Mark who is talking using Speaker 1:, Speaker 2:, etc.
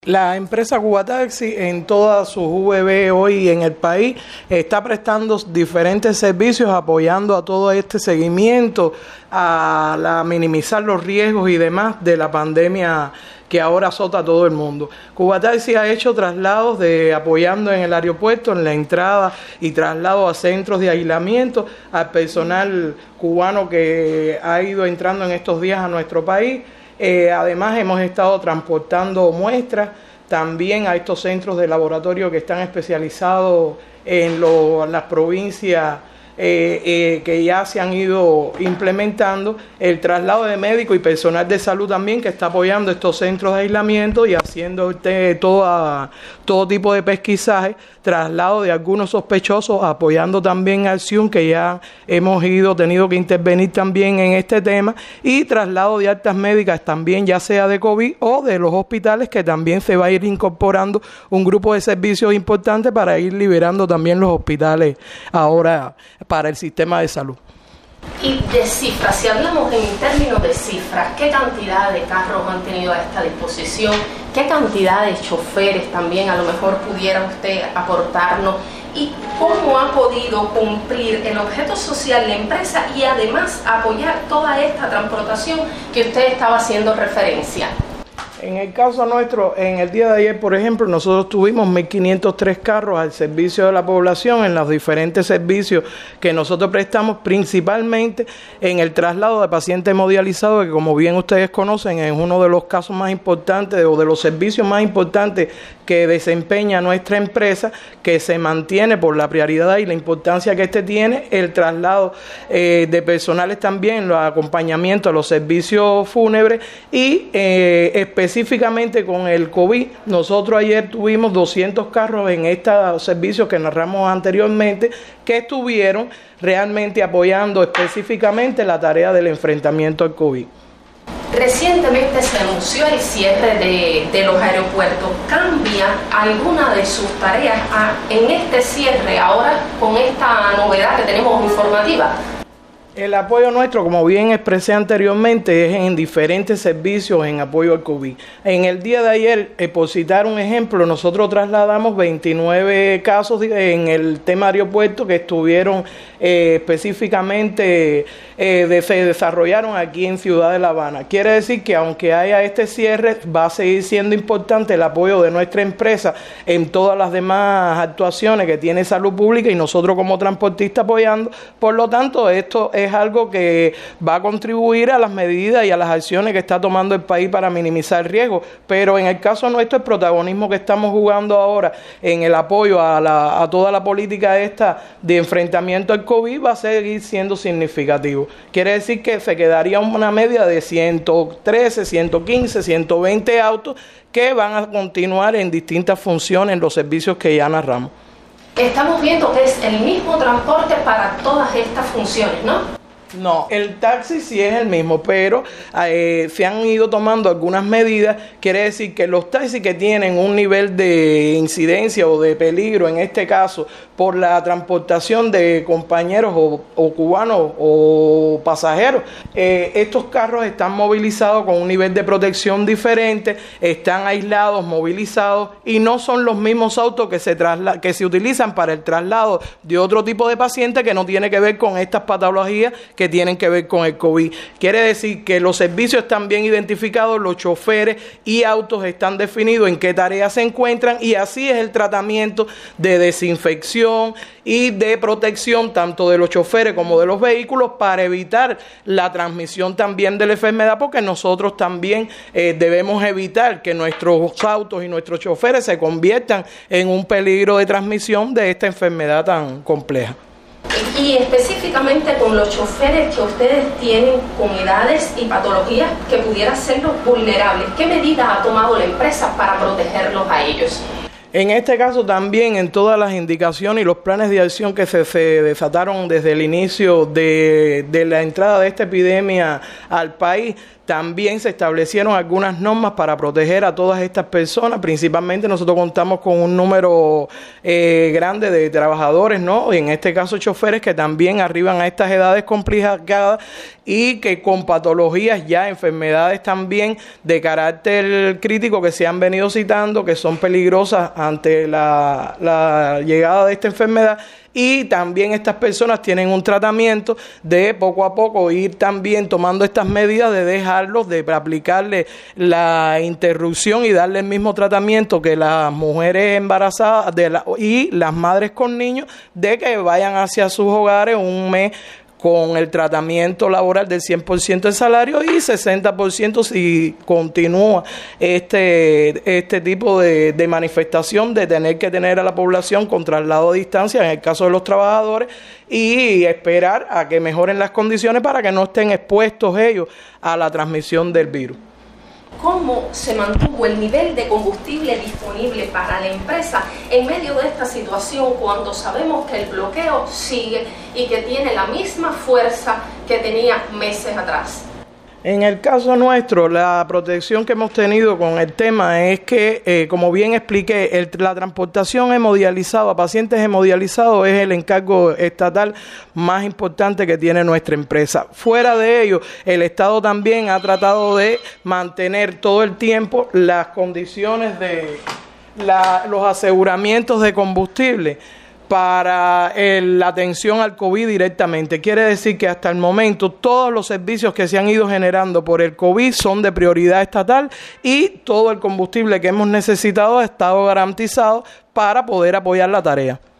Speaker 1: La empresa Cubataxi en todas sus VB hoy en el país está prestando diferentes servicios apoyando a todo este seguimiento, a minimizar los riesgos y demás de la pandemia que ahora azota a todo el mundo. Cubataxi ha hecho traslados apoyando en el aeropuerto, en la entrada y traslado a centros de aislamiento al personal cubano que ha ido entrando en estos días a nuestro país. Además hemos estado transportando muestras también a estos centros de laboratorio que están especializados en las provincias que ya se han ido implementando, el traslado de médicos y personal de salud también que está apoyando estos centros de aislamiento y haciendo todo tipo de pesquisaje, traslado de algunos sospechosos, apoyando también al CIUN, que ya hemos tenido que intervenir también en este tema, y traslado de altas médicas también, ya sea de COVID o de los hospitales, que también se va a ir incorporando un grupo de servicios importantes para ir liberando también los hospitales ahora para el sistema de salud.
Speaker 2: Y de cifras, si hablamos en términos de cifras, ¿qué cantidad de carros han tenido a esta disposición? ¿Qué cantidad de choferes también a lo mejor pudiera usted aportarnos? ¿Y cómo ha podido cumplir el objeto social de la empresa y además apoyar toda esta transportación que usted estaba haciendo referencia?
Speaker 1: En el caso nuestro, en el día de ayer, por ejemplo, nosotros tuvimos 1.503 carros al servicio de la población en los diferentes servicios que nosotros prestamos, principalmente en el traslado de pacientes hemodializados, que como bien ustedes conocen, es uno de los casos más importantes o de los servicios más importantes que desempeña nuestra empresa, que se mantiene por la prioridad y la importancia que tiene, el traslado de personales también, los acompañamientos a los servicios fúnebres y específicamente con el COVID. Nosotros ayer tuvimos 200 carros en estos servicios que narramos anteriormente, que estuvieron realmente apoyando específicamente la tarea del enfrentamiento al COVID.
Speaker 2: Recientemente se anunció el cierre de los aeropuertos. ¿Cambia alguna de sus tareas en este cierre ahora con esta novedad que tenemos informativa?
Speaker 1: El apoyo nuestro, como bien expresé anteriormente, es en diferentes servicios en apoyo al COVID. En el día de ayer, por citar un ejemplo, nosotros trasladamos 29 casos en el tema aeropuerto que estuvieron específicamente, se desarrollaron aquí en Ciudad de La Habana. Quiere decir que aunque haya este cierre, va a seguir siendo importante el apoyo de nuestra empresa en todas las demás actuaciones que tiene salud pública y nosotros como transportistas apoyando. Por lo tanto, esto es algo que va a contribuir a las medidas y a las acciones que está tomando el país para minimizar el riesgo, pero en el caso nuestro el protagonismo que estamos jugando ahora en el apoyo a toda la política esta de enfrentamiento al COVID va a seguir siendo significativo. Quiere decir que se quedaría una media de 113, 115, 120 autos que van a continuar en distintas funciones en los servicios que ya narramos.
Speaker 2: Estamos viendo que es el mismo transporte para todas estas funciones, ¿no?
Speaker 1: No, el taxi sí es el mismo, pero se han ido tomando algunas medidas. Quiere decir que los taxis que tienen un nivel de incidencia o de peligro, en este caso, por la transportación de compañeros o cubanos o pasajeros, estos carros están movilizados con un nivel de protección diferente, están aislados, movilizados y no son los mismos autos que se utilizan para el traslado de otro tipo de pacientes que no tiene que ver con estas patologías que tienen que ver con el COVID. Quiere decir que los servicios están bien identificados, los choferes y autos están definidos en qué tareas se encuentran y así es el tratamiento de desinfección y de protección tanto de los choferes como de los vehículos para evitar la transmisión también de la enfermedad, porque nosotros también debemos evitar que nuestros autos y nuestros choferes se conviertan en un peligro de transmisión de esta enfermedad tan compleja.
Speaker 2: Y específicamente con los choferes que ustedes tienen con edades y patologías que pudieran serlos vulnerables, ¿qué medidas ha tomado la empresa para protegerlos a ellos?
Speaker 1: En este caso también en todas las indicaciones y los planes de acción que se desataron desde el inicio de la entrada de esta epidemia al país, También se establecieron algunas normas para proteger a todas estas personas. Principalmente nosotros contamos con un número grande de trabajadores, ¿no? En este caso choferes que también arriban a estas edades complicadas y que con patologías ya, enfermedades también de carácter crítico que se han venido citando, que son peligrosas ante la llegada de esta enfermedad. Y también estas personas tienen un tratamiento de poco a poco ir también tomando estas medidas de dejarlos, de aplicarle la interrupción y darle el mismo tratamiento que las mujeres embarazadas y las madres con niños, de que vayan hacia sus hogares un mes con el tratamiento laboral del 100% del salario y 60% si continúa este tipo de manifestación de tener que tener a la población con traslado a distancia, en el caso de los trabajadores, y esperar a que mejoren las condiciones para que no estén expuestos ellos a la transmisión del virus.
Speaker 2: ¿Cómo se mantuvo el nivel de combustible disponible para la empresa en medio de esta situación cuando sabemos que el bloqueo sigue y que tiene la misma fuerza que tenía meses atrás?
Speaker 1: En el caso nuestro, la protección que hemos tenido con el tema es que, como bien expliqué, la transportación hemodializada a pacientes hemodializados es el encargo estatal más importante que tiene nuestra empresa. Fuera de ello, el Estado también ha tratado de mantener todo el tiempo las condiciones de los aseguramientos de combustible para la atención al COVID directamente. Quiere decir que hasta el momento todos los servicios que se han ido generando por el COVID son de prioridad estatal y todo el combustible que hemos necesitado ha estado garantizado para poder apoyar la tarea.